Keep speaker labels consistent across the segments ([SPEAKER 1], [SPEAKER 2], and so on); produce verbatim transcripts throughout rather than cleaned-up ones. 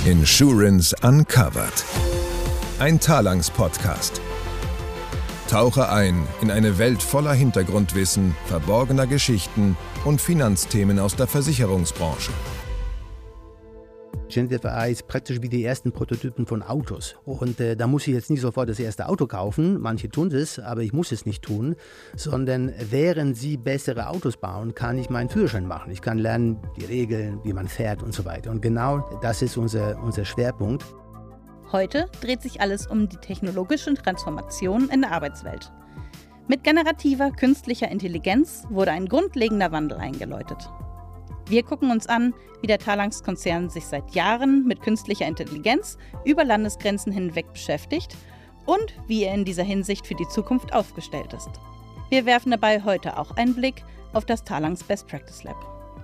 [SPEAKER 1] Insurance Uncovered. Ein Talanx-Podcast. Tauche ein in eine Welt voller Hintergrundwissen, verborgener Geschichten und Finanzthemen aus der Versicherungsbranche.
[SPEAKER 2] Generative A I ist praktisch wie die ersten Prototypen von Autos. Und äh, da muss ich jetzt nicht sofort das erste Auto kaufen, manche tun es, aber ich muss es nicht tun, sondern während sie bessere Autos bauen, kann ich meinen Führerschein machen. Ich kann lernen, die Regeln, wie man fährt und so weiter. Und genau das ist unser, unser Schwerpunkt.
[SPEAKER 3] Heute dreht sich alles um die technologische Transformation in der Arbeitswelt. Mit generativer künstlicher Intelligenz wurde ein grundlegender Wandel eingeläutet. Wir gucken uns an, wie der Talanx-Konzern sich seit Jahren mit künstlicher Intelligenz über Landesgrenzen hinweg beschäftigt und wie er in dieser Hinsicht für die Zukunft aufgestellt ist. Wir werfen dabei heute auch einen Blick auf das Talanx Best Practice Lab.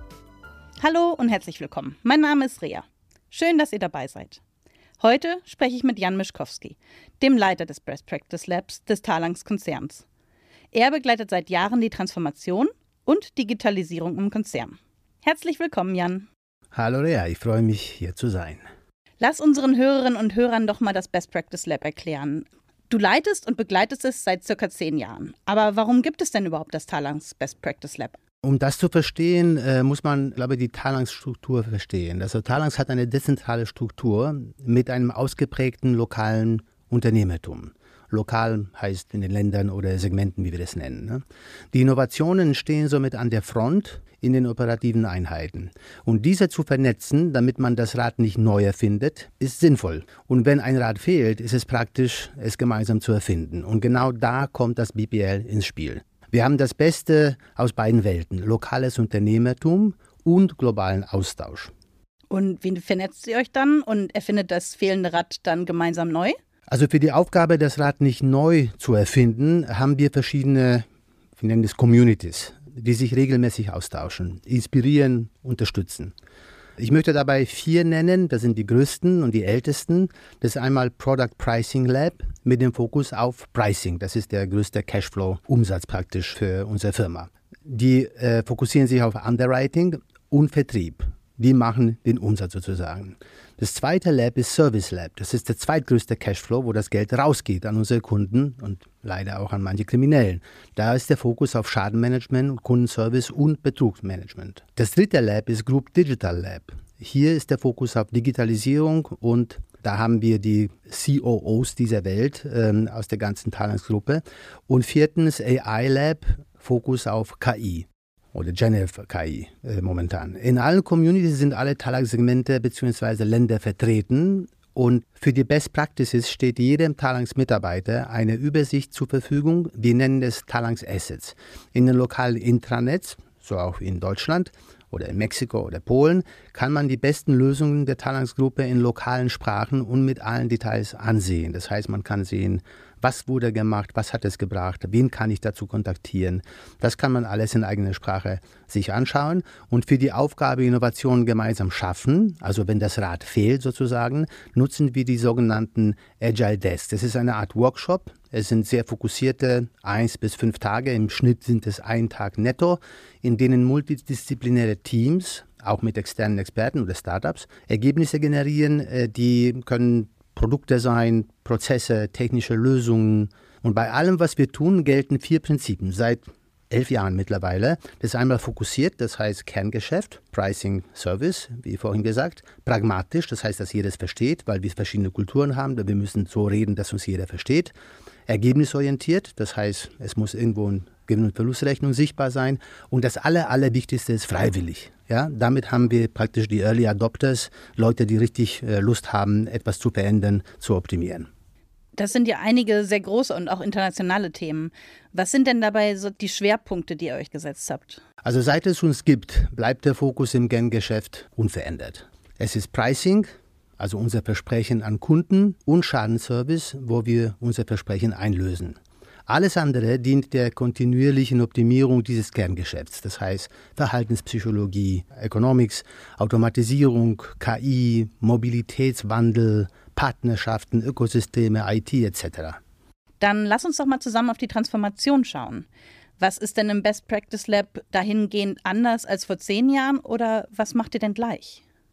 [SPEAKER 3] Hallo und herzlich willkommen. Mein Name ist Rea. Schön, dass ihr dabei seid. Heute spreche ich mit Jan Mischkowski, dem Leiter des Best Practice Labs des Talanx-Konzerns. Er begleitet seit Jahren die Transformation und Digitalisierung im Konzern. Herzlich willkommen, Jan.
[SPEAKER 2] Hallo Rea, ich freue mich, hier zu sein.
[SPEAKER 3] Lass unseren Hörerinnen und Hörern doch mal das Best Practice Lab erklären. Du leitest und begleitest es seit circa zehn Jahren. Aber warum gibt es denn überhaupt das Talanx Best Practice Lab?
[SPEAKER 2] Um das zu verstehen, äh, muss man, glaube ich, die Talanx-Struktur verstehen. Also Talanx hat eine dezentrale Struktur mit einem ausgeprägten lokalen Unternehmertum. Lokal heißt in den Ländern oder Segmenten, wie wir das nennen. Ne? Die Innovationen stehen somit an der Front in den operativen Einheiten. Und diese zu vernetzen, damit man das Rad nicht neu erfindet, ist sinnvoll. Und wenn ein Rad fehlt, ist es praktisch, es gemeinsam zu erfinden. Und genau da kommt das B P L ins Spiel. Wir haben das Beste aus beiden Welten, lokales Unternehmertum und globalen Austausch.
[SPEAKER 3] Und wie vernetzt ihr euch dann und erfindet das fehlende Rad dann gemeinsam neu?
[SPEAKER 2] Also für die Aufgabe, das Rad nicht neu zu erfinden, haben wir verschiedene, wir nennen das Communities, die sich regelmäßig austauschen, inspirieren, unterstützen. Ich möchte dabei vier nennen, das sind die größten und die ältesten. Das ist einmal Product Pricing Lab mit dem Fokus auf Pricing. Das ist der größte Cashflow-Umsatz praktisch für unsere Firma. Die äh, fokussieren sich auf Underwriting und Vertrieb. Die machen den Umsatz sozusagen. Das zweite Lab ist Service Lab. Das ist der zweitgrößte Cashflow, wo das Geld rausgeht an unsere Kunden und leider auch an manche Kriminellen. Da ist der Fokus auf Schadenmanagement, Kundenservice und Betrugsmanagement. Das dritte Lab ist Group Digital Lab. Hier ist der Fokus auf Digitalisierung und da haben wir die C O Os dieser Welt ähm, aus der ganzen Talanx-Gruppe. Und viertens A I Lab, Fokus auf K I. Oder Generative K I äh, momentan. In allen Communities sind alle Talanx-Segmente bzw. Länder vertreten und für die Best Practices steht jedem Talanx-Mitarbeiter eine Übersicht zur Verfügung. Wir nennen es Talanx Assets. In den lokalen Intranets, so auch in Deutschland oder in Mexiko oder Polen, kann man die besten Lösungen der Talanx-Gruppe in lokalen Sprachen und mit allen Details ansehen. Das heißt, man kann sehen, was wurde gemacht, was hat es gebracht, wen kann ich dazu kontaktieren. Das kann man alles in eigener Sprache sich anschauen und für die Aufgabe Innovation gemeinsam schaffen, also wenn das Rad fehlt sozusagen, nutzen wir die sogenannten Agile Desks. Das ist eine Art Workshop. Es sind sehr fokussierte eins bis fünf Tage, im Schnitt sind es ein Tag netto, in denen multidisziplinäre Teams, auch mit externen Experten oder Startups, Ergebnisse generieren, die können Produktdesign, Prozesse, technische Lösungen. Und bei allem, was wir tun, gelten vier Prinzipien seit elf Jahren mittlerweile. Das ist einmal fokussiert, das heißt Kerngeschäft, Pricing, Service, wie vorhin gesagt. Pragmatisch, das heißt, dass jeder es versteht, weil wir verschiedene Kulturen haben. Wir müssen so reden, dass uns jeder versteht. Ergebnisorientiert, das heißt, es muss irgendwo eine Gewinn- und Verlustrechnung sichtbar sein. Und das Aller, Allerwichtigste ist freiwillig. Ja, damit haben wir praktisch die Early Adopters, Leute, die richtig äh, Lust haben, etwas zu verändern, zu optimieren.
[SPEAKER 3] Das sind ja einige sehr große und auch internationale Themen. Was sind denn dabei so die Schwerpunkte, die ihr euch gesetzt habt?
[SPEAKER 2] Also seit es uns gibt, bleibt der Fokus im Kerngeschäft unverändert. Es ist Pricing, also unser Versprechen an Kunden, und Schadenservice, wo wir unser Versprechen einlösen. Alles andere dient der kontinuierlichen Optimierung dieses Kerngeschäfts. Das heißt Verhaltenspsychologie, Economics, Automatisierung, K I, Mobilitätswandel, Partnerschaften, Ökosysteme, I T et cetera.
[SPEAKER 3] Dann lass uns doch mal zusammen auf die Transformation schauen. Was ist denn im Best Practice Lab dahingehend anders als vor zehn Jahren oder was macht ihr denn gleich?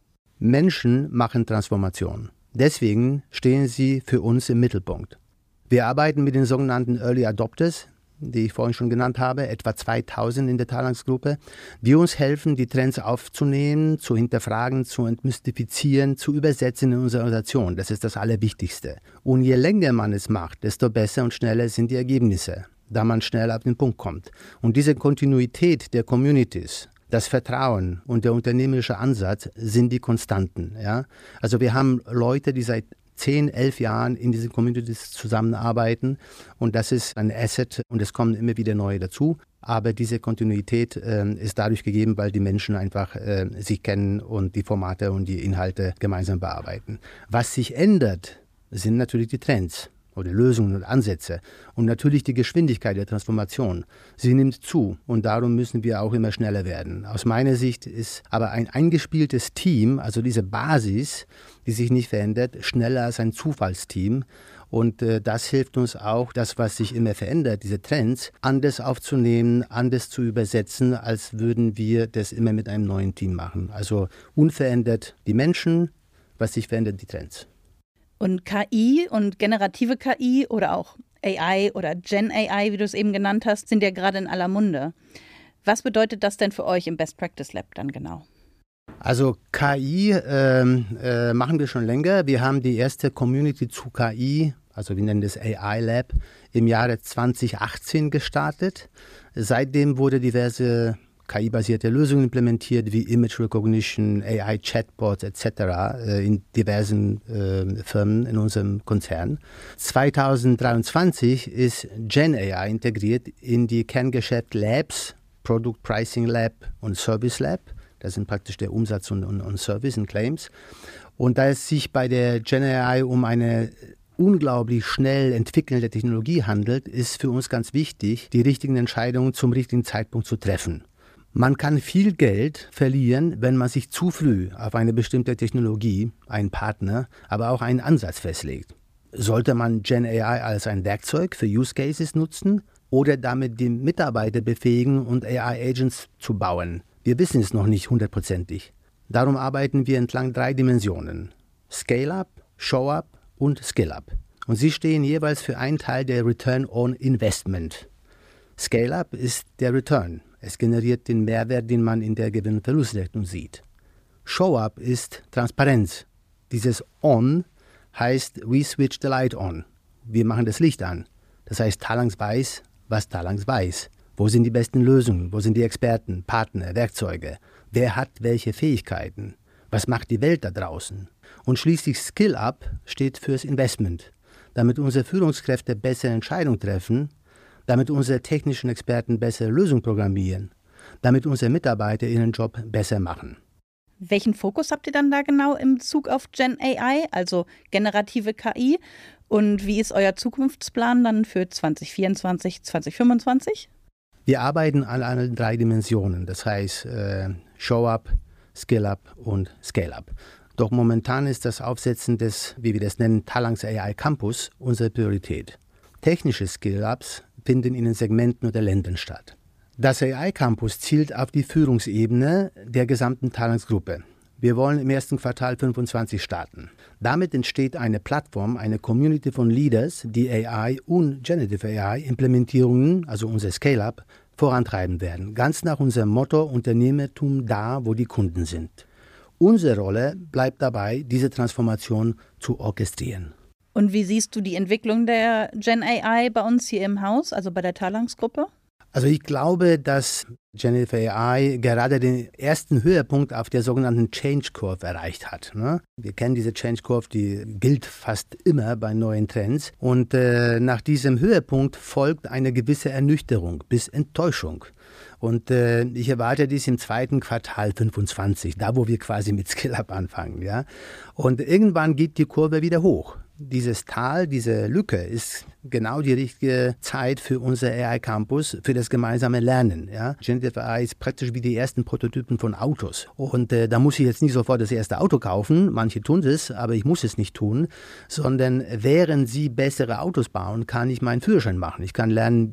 [SPEAKER 2] Menschen machen Transformation. Deswegen stehen sie für uns im Mittelpunkt. Wir arbeiten mit den sogenannten Early Adopters, die ich vorhin schon genannt habe, etwa zweitausend in der Talanx-Gruppe, die uns helfen, die Trends aufzunehmen, zu hinterfragen, zu entmystifizieren, zu übersetzen in unsere Organisation. Das ist das Allerwichtigste. Und je länger man es macht, desto besser und schneller sind die Ergebnisse, da man schneller auf den Punkt kommt. Und diese Kontinuität der Communities, das Vertrauen und der unternehmerische Ansatz sind die Konstanten. Ja? Also wir haben Leute, die seit zehn, elf Jahren in diesen Communities zusammenarbeiten und das ist ein Asset und es kommen immer wieder neue dazu. Aber diese Kontinuität äh, ist dadurch gegeben, weil die Menschen einfach äh, sich kennen und die Formate und die Inhalte gemeinsam bearbeiten. Was sich ändert, sind natürlich die Trends oder Lösungen und Ansätze und natürlich die Geschwindigkeit der Transformation. Sie nimmt zu und darum müssen wir auch immer schneller werden. Aus meiner Sicht ist aber ein eingespieltes Team, also diese Basis, die sich nicht verändert, schneller als ein Zufallsteam. Und äh, das hilft uns auch, das, was sich immer verändert, diese Trends, anders aufzunehmen, anders zu übersetzen, als würden wir das immer mit einem neuen Team machen. Also unverändert die Menschen, was sich verändert, die Trends.
[SPEAKER 3] Und K I und generative K I oder auch A I oder Gen A I, wie du es eben genannt hast, sind ja gerade in aller Munde. Was bedeutet das denn für euch im Best Practice Lab dann genau?
[SPEAKER 2] Also K I ähm, äh, machen wir schon länger. Wir haben die erste Community zu K I, also wir nennen das A I Lab, im Jahre zwanzig achtzehn gestartet. Seitdem wurde diverse K I-basierte Lösungen implementiert, wie Image Recognition, A I-Chatbots et cetera in diversen äh, Firmen in unserem Konzern. zwanzig dreiundzwanzig ist Gen A I integriert in die Kerngeschäft Labs, Product Pricing Lab und Service Lab. Das sind praktisch der Umsatz und, und, und Service und Claims. Und da es sich bei der Gen A I um eine unglaublich schnell entwickelnde Technologie handelt, ist für uns ganz wichtig, die richtigen Entscheidungen zum richtigen Zeitpunkt zu treffen. Man kann viel Geld verlieren, wenn man sich zu früh auf eine bestimmte Technologie, einen Partner, aber auch einen Ansatz festlegt. Sollte man Gen A I als ein Werkzeug für Use Cases nutzen oder damit die Mitarbeiter befähigen und A I-Agents zu bauen? Wir wissen es noch nicht hundertprozentig. Darum arbeiten wir entlang drei Dimensionen: Scale-Up, Show-Up und Skill-Up. Und sie stehen jeweils für einen Teil der Return on Investment. Scale-Up ist der Return. Es generiert den Mehrwert, den man in der Gewinn- und Verlustrechnung sieht. Show-Up ist Transparenz. Dieses On heißt we switch the light on. Wir machen das Licht an. Das heißt, Talanx weiß, was Talanx weiß. Wo sind die besten Lösungen? Wo sind die Experten, Partner, Werkzeuge? Wer hat welche Fähigkeiten? Was macht die Welt da draußen? Und schließlich Skill-Up steht fürs Investment. Damit unsere Führungskräfte bessere Entscheidungen treffen, damit unsere technischen Experten bessere Lösungen programmieren, damit unsere Mitarbeiter ihren Job besser machen.
[SPEAKER 3] Welchen Fokus habt ihr dann da genau in Bezug auf Gen A I, also generative K I? Und wie ist euer Zukunftsplan dann für zwanzig vierundzwanzig, zwanzig fünfundzwanzig?
[SPEAKER 2] Wir arbeiten an allen drei Dimensionen, das heißt äh, Show-Up, Skill-Up und Scale-Up. Doch momentan ist das Aufsetzen des, wie wir das nennen, Talanx A I Campus unsere Priorität. Technische Skill-Ups finden in den Segmenten oder Ländern statt. Das A I Campus zielt auf die Führungsebene der gesamten Talanx-Gruppe. Wir wollen im ersten Quartal fünfundzwanzig starten. Damit entsteht eine Plattform, eine Community von Leaders, die A I und Generative A I-Implementierungen, also unser Scale-Up, vorantreiben werden. Ganz nach unserem Motto Unternehmertum da, wo die Kunden sind. Unsere Rolle bleibt dabei, diese Transformation zu orchestrieren.
[SPEAKER 3] Und wie siehst du die Entwicklung der Gen A I bei uns hier im Haus, also bei der Talanx-Gruppe?
[SPEAKER 2] Also ich glaube, dass Generative A I gerade den ersten Höhepunkt auf der sogenannten Change Curve erreicht hat. Ne? Wir kennen diese Change Curve, die gilt fast immer bei neuen Trends. Und äh, nach diesem Höhepunkt folgt eine gewisse Ernüchterung bis Enttäuschung. Und äh, ich erwarte dies im zweiten Quartal fünfundzwanzig, da wo wir quasi mit Skill-Up anfangen. Ja? Und irgendwann geht die Kurve wieder hoch. Dieses Tal, diese Lücke ist genau die richtige Zeit für unser A I Campus, für das gemeinsame Lernen. Ja? Generative A I ist praktisch wie die ersten Prototypen von Autos. Und äh, da muss ich jetzt nicht sofort das erste Auto kaufen, manche tun das, aber ich muss es nicht tun, sondern während sie bessere Autos bauen, kann ich meinen Führerschein machen. Ich kann lernen,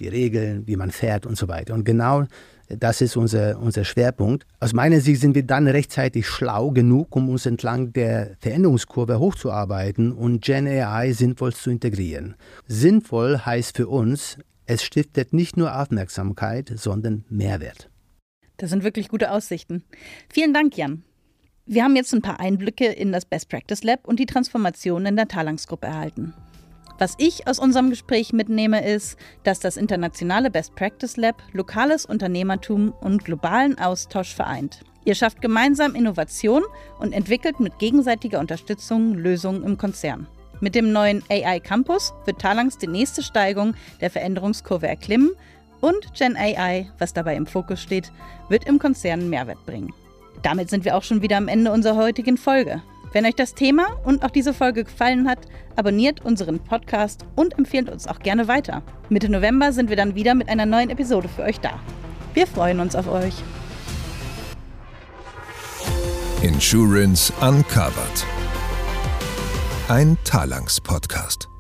[SPEAKER 2] die Regeln, wie man fährt und so weiter. Und genau das ist unser, unser Schwerpunkt. Aus meiner Sicht sind wir dann rechtzeitig schlau genug, um uns entlang der Veränderungskurve hochzuarbeiten und Gen A I sinnvoll zu integrieren. Sinnvoll heißt für uns, es stiftet nicht nur Aufmerksamkeit, sondern Mehrwert.
[SPEAKER 3] Das sind wirklich gute Aussichten. Vielen Dank, Jan. Wir haben jetzt ein paar Einblicke in das Best Practice Lab und die Transformation in der Talanx-Gruppe erhalten. Was ich aus unserem Gespräch mitnehme, ist, dass das internationale Best Practice Lab lokales Unternehmertum und globalen Austausch vereint. Ihr schafft gemeinsam Innovation und entwickelt mit gegenseitiger Unterstützung Lösungen im Konzern. Mit dem neuen A I Campus wird Talanx die nächste Steigung der Veränderungskurve erklimmen und Gen A I, was dabei im Fokus steht, wird im Konzern Mehrwert bringen. Damit sind wir auch schon wieder am Ende unserer heutigen Folge. Wenn euch das Thema und auch diese Folge gefallen hat, abonniert unseren Podcast und empfehlt uns auch gerne weiter. Mitte November sind wir dann wieder mit einer neuen Episode für euch da. Wir freuen uns auf euch.
[SPEAKER 1] Insurance Uncovered. Ein Talanx-Podcast.